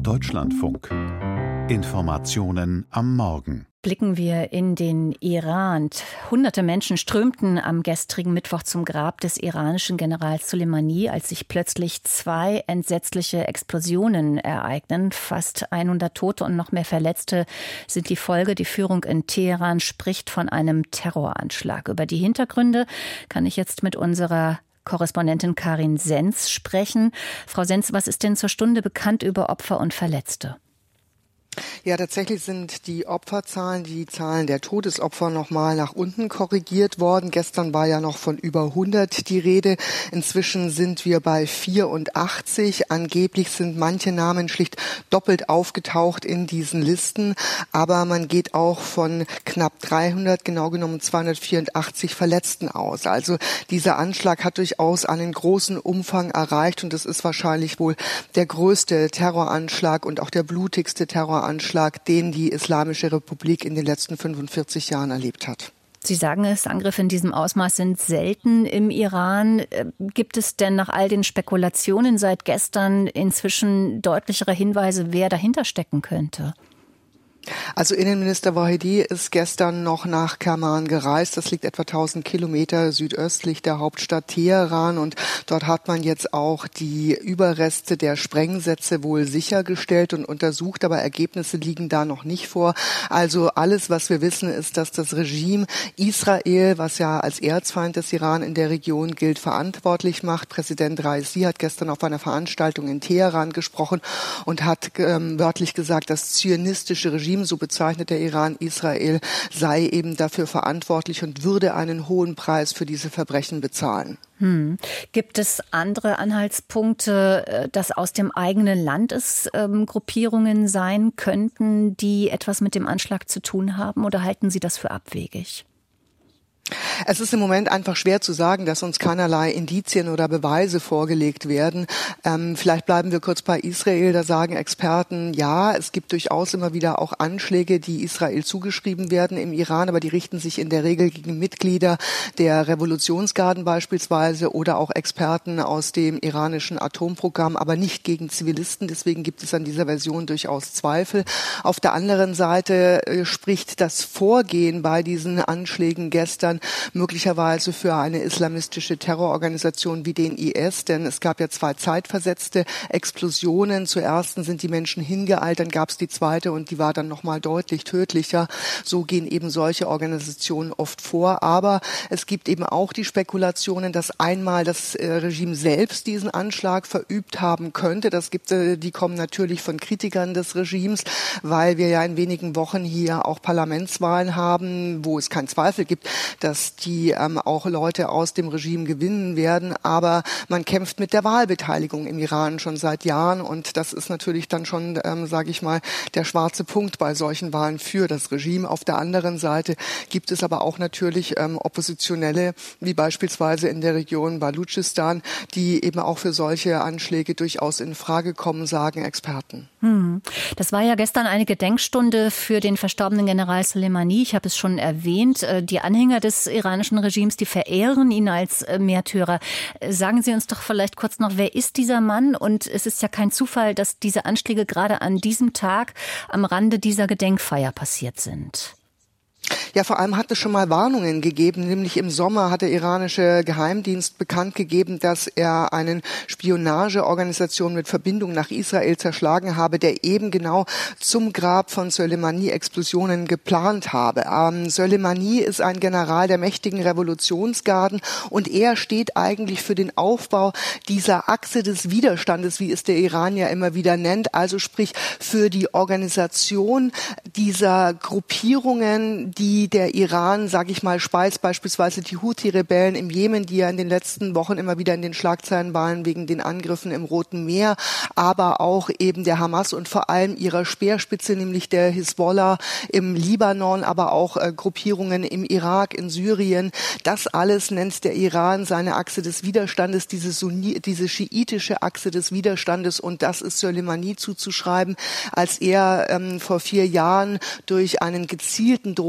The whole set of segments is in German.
Deutschlandfunk. Informationen am Morgen. Blicken wir in den Iran. Hunderte Menschen strömten am gestrigen Mittwoch zum Grab des iranischen Generals Soleimani, als sich plötzlich 2 entsetzliche Explosionen ereignen. Fast 100 Tote und noch mehr Verletzte sind die Folge. Die Führung in Teheran spricht von einem Terroranschlag. Über die Hintergründe kann ich jetzt mit unserer Korrespondentin Karin Senz sprechen. Frau Senz, was ist denn zur Stunde bekannt über Opfer und Verletzte? Ja, tatsächlich sind die Opferzahlen, die Zahlen der Todesopfer nochmal nach unten korrigiert worden. Gestern war ja noch von über 100 die Rede. Inzwischen sind wir bei 84. Angeblich sind manche Namen schlicht doppelt aufgetaucht in diesen Listen. Aber man geht auch von knapp 300, genau genommen 284 Verletzten aus. Also dieser Anschlag hat durchaus einen großen Umfang erreicht. Und es ist wahrscheinlich wohl der größte Terroranschlag und auch der blutigste Terroranschlag, den die Islamische Republik in den letzten 45 Jahren erlebt hat. Sie sagen es, Angriffe in diesem Ausmaß sind selten im Iran. Gibt es denn nach all den Spekulationen seit gestern inzwischen deutlichere Hinweise, wer dahinter stecken könnte? Also Innenminister Wahidi ist gestern noch nach Kerman gereist. Das liegt etwa 1000 Kilometer südöstlich der Hauptstadt Teheran. Und dort hat man jetzt auch die Überreste der Sprengsätze wohl sichergestellt und untersucht. Aber Ergebnisse liegen da noch nicht vor. Also alles, was wir wissen, ist, dass das Regime Israel, was ja als Erzfeind des Iran in der Region gilt, verantwortlich macht. Präsident Raisi hat gestern auf einer Veranstaltung in Teheran gesprochen und hat wörtlich gesagt, das zionistische Regime, so bezeichnet der Iran Israel, sei eben dafür verantwortlich und würde einen hohen Preis für diese Verbrechen bezahlen. Gibt es andere Anhaltspunkte, dass aus dem eigenen Land es Gruppierungen sein könnten, die etwas mit dem Anschlag zu tun haben, oder halten Sie das für abwegig? Es ist im Moment einfach schwer zu sagen, dass uns keinerlei Indizien oder Beweise vorgelegt werden. Vielleicht bleiben wir kurz bei Israel. Da sagen Experten, ja, es gibt durchaus immer wieder auch Anschläge, die Israel zugeschrieben werden im Iran, aber die richten sich in der Regel gegen Mitglieder der Revolutionsgarden beispielsweise oder auch Experten aus dem iranischen Atomprogramm, aber nicht gegen Zivilisten. Deswegen gibt es an dieser Version durchaus Zweifel. Auf der anderen Seite spricht das Vorgehen bei diesen Anschlägen gestern möglicherweise für eine islamistische Terrororganisation wie den IS, denn es gab ja 2 zeitversetzte Explosionen. Zur ersten sind die Menschen hingeeilt, dann gab es die zweite und die war dann nochmal deutlich tödlicher. So gehen eben solche Organisationen oft vor. Aber es gibt eben auch die Spekulationen, dass einmal das Regime selbst diesen Anschlag verübt haben könnte. Die kommen natürlich von Kritikern des Regimes, weil wir ja in wenigen Wochen hier auch Parlamentswahlen haben, wo es keinen Zweifel gibt, dass die auch Leute aus dem Regime gewinnen werden. Aber man kämpft mit der Wahlbeteiligung im Iran schon seit Jahren. Und das ist natürlich dann schon, sage ich mal, der schwarze Punkt bei solchen Wahlen für das Regime. Auf der anderen Seite gibt es aber auch natürlich Oppositionelle, wie beispielsweise in der Region Baluchistan, die eben auch für solche Anschläge durchaus in Frage kommen, sagen Experten. Das war ja gestern eine Gedenkstunde für den verstorbenen General Soleimani. Ich habe es schon erwähnt. Die Anhänger des iranischen Regimes, die verehren ihn als Märtyrer. Sagen Sie uns doch vielleicht kurz noch, wer ist dieser Mann? Und es ist ja kein Zufall, dass diese Anschläge gerade an diesem Tag am Rande dieser Gedenkfeier passiert sind. Ja, vor allem hat es schon mal Warnungen gegeben, nämlich im Sommer hat der iranische Geheimdienst bekannt gegeben, dass er eine Spionageorganisation mit Verbindung nach Israel zerschlagen habe, der eben genau zum Grab von Soleimani Explosionen geplant habe. Soleimani ist ein General der mächtigen Revolutionsgarden und er steht eigentlich für den Aufbau dieser Achse des Widerstandes, wie es der Iran ja immer wieder nennt, also sprich für die Organisation dieser Gruppierungen, die der Iran, sage ich mal, speist, beispielsweise die Houthi-Rebellen im Jemen, die ja in den letzten Wochen immer wieder in den Schlagzeilen waren wegen den Angriffen im Roten Meer, aber auch eben der Hamas und vor allem ihrer Speerspitze, nämlich der Hisbollah im Libanon, aber auch Gruppierungen im Irak, in Syrien. Das alles nennt der Iran seine Achse des Widerstandes, diese schiitische Achse des Widerstandes, und das ist Soleimani zuzuschreiben, als er vor 4 Jahren durch einen gezielten Drohnenangriff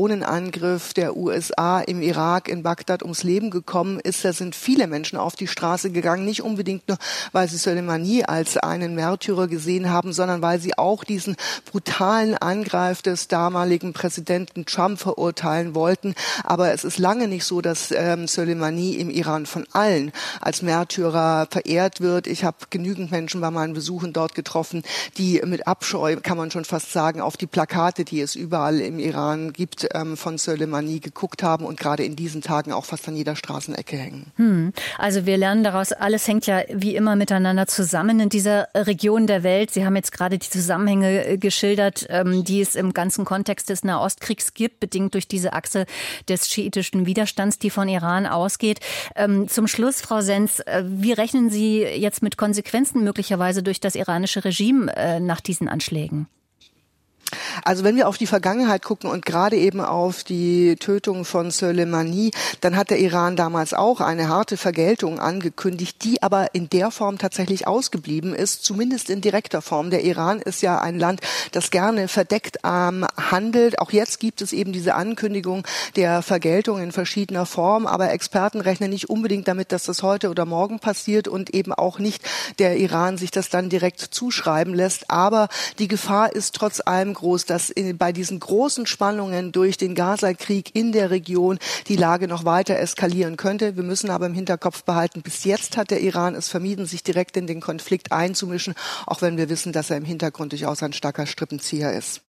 Drohnenangriff der USA im Irak in Bagdad ums Leben gekommen ist. Da sind viele Menschen auf die Straße gegangen, nicht unbedingt nur, weil sie Soleimani als einen Märtyrer gesehen haben, sondern weil sie auch diesen brutalen Angriff des damaligen Präsidenten Trump verurteilen wollten. Aber es ist lange nicht so, dass Soleimani im Iran von allen als Märtyrer verehrt wird. Ich habe genügend Menschen bei meinen Besuchen dort getroffen, die mit Abscheu, kann man schon fast sagen, auf die Plakate, die es überall im Iran gibt, von Soleimani geguckt haben und gerade in diesen Tagen auch fast an jeder Straßenecke hängen. Also wir lernen daraus, alles hängt ja wie immer miteinander zusammen in dieser Region der Welt. Sie haben jetzt gerade die Zusammenhänge geschildert, die es im ganzen Kontext des Nahostkriegs gibt, bedingt durch diese Achse des schiitischen Widerstands, die von Iran ausgeht. Zum Schluss, Frau Senz, wie rechnen Sie jetzt mit Konsequenzen möglicherweise durch das iranische Regime nach diesen Anschlägen? Also wenn wir auf die Vergangenheit gucken und gerade eben auf die Tötung von Soleimani, dann hat der Iran damals auch eine harte Vergeltung angekündigt, die aber in der Form tatsächlich ausgeblieben ist, zumindest in direkter Form. Der Iran ist ja ein Land, das gerne verdeckt handelt. Auch jetzt gibt es eben diese Ankündigung der Vergeltung in verschiedener Form, aber Experten rechnen nicht unbedingt damit, dass das heute oder morgen passiert und eben auch nicht der Iran sich das dann direkt zuschreiben lässt. Aber die Gefahr ist trotz allem groß, dass bei diesen großen Spannungen durch den Gaza-Krieg in der Region die Lage noch weiter eskalieren könnte. Wir müssen aber im Hinterkopf behalten, bis jetzt hat der Iran es vermieden, sich direkt in den Konflikt einzumischen, auch wenn wir wissen, dass er im Hintergrund durchaus ein starker Strippenzieher ist.